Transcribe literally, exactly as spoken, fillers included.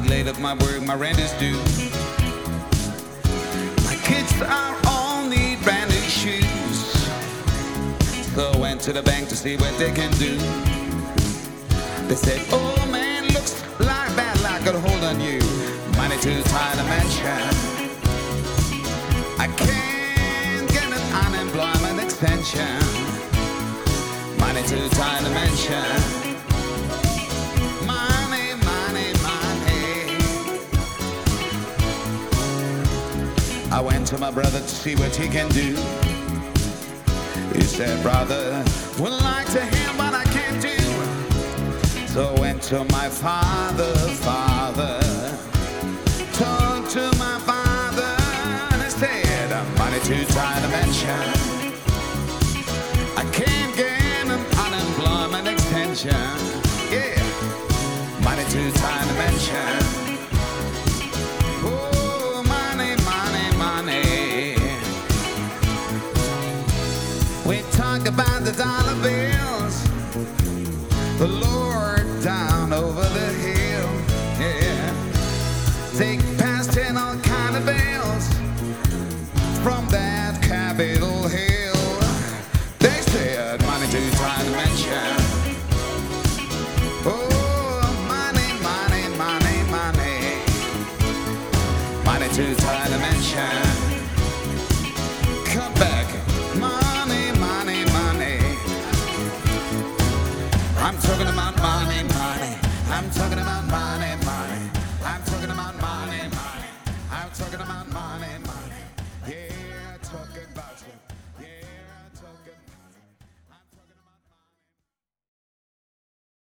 get laid up my work, my rent is due. My kids are all need brand new shoes. So I went to the bank to see what they can do. They said, oh man, looks like bad luck got a hold on you. Money too tight to mention. I can't get an unemployment extension. Money too tight to mention. Money, money, money. I went to my brother to see what he can do. He said, brother, would like to hear what I can do. So I went to my father, father. Talked to my father and he said, money too tight to mention. I can't get an unemployment extension. Yeah, money too tight to mention. Oh, money, money, money. We talk about the dollar bills, the Lord down over the hill. Yeah, take past ten all kind of bills from that Capitol Hill. They said money too tight to mention. Oh, money, money, money, money. Money too tight to mention. Come back.